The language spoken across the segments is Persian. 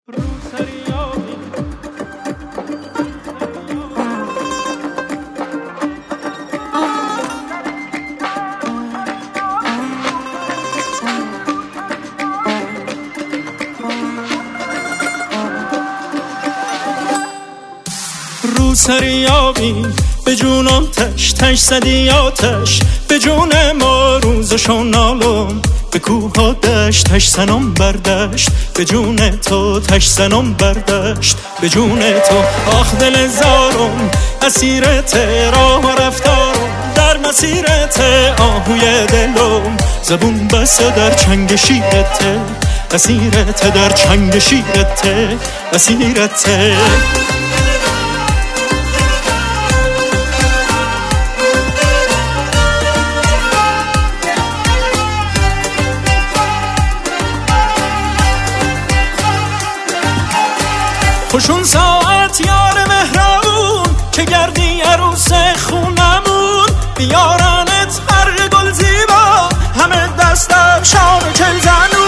روسریابی به جونم تش تش زدی آتش به جون ما روزشون نالم به کوه ها دشت تش زنم بردشت به جون تو تش زنم بردشت به جون تو آخ دل زارم اسیرت راه و رفتارم در مسیرت آهوی دلم زبون بسته در چنگ شیرت اسیرت در چنگ شیرت اسیرت خوشون ساعت یار مهربون که گردی عروس خونمون بیارنت برق گل زیبا همه دستم شام چل زنون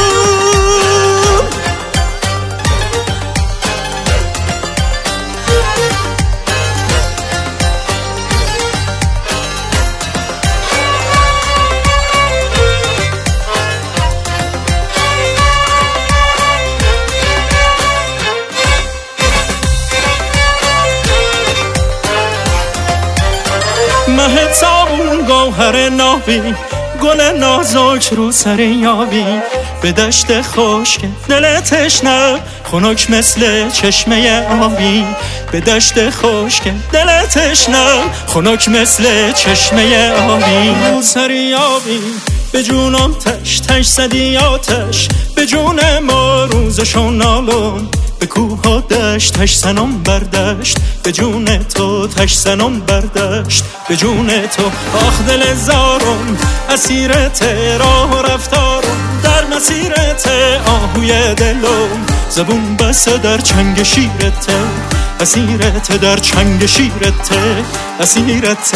مه صابون گوهر نابی گل نازک رو سر یابی به دشت خشک دل تشنه خنک مثل چشمه آبی به دشت خشک دل تشنه خنک مثل چشمه آبی رو سر یابی به جونم تش تش زدی آتش به جون ما روزشون نالم به کوه ها دشت تش زنم بردشت به جون تو تش زنم بردشت به جون تو آخ دل زارم اسیرت راه و رفتارم در مسیرت آهوی دلم زبون بسته در چنگ شیرت اسیرت در چنگ شیرت اسیرت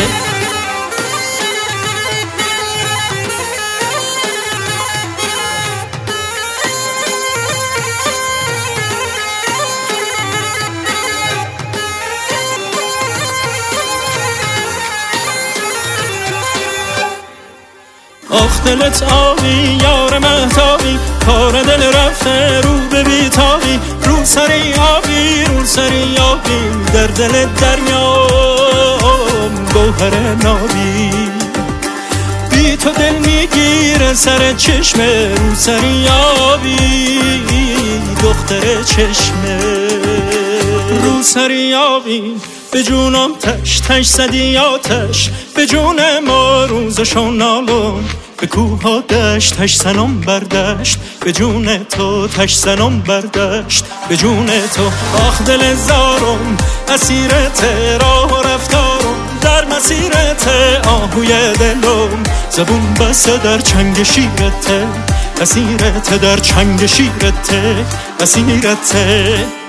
آخ دلت آبی یار مهتابی کار دل رفته رو به بیتابی رو سری آبی رو سری آبی در دل دریام گوهر نابی بی تو دل میگیره سر چشمه رو سری آبی دختر چشمه رو سری آبی به جونم تش تش زدی آتش به جون ما روزشون نالم به کوه ها دشت تش زنم بردشت به جون تو تش زنم بردشت به جون تو آخ دل زارم اسیرت راه و رفتارم در مسیرت آهوی دلم زبون بسته در چنگ شیرت اسیرت در چنگ شیرت اسیرت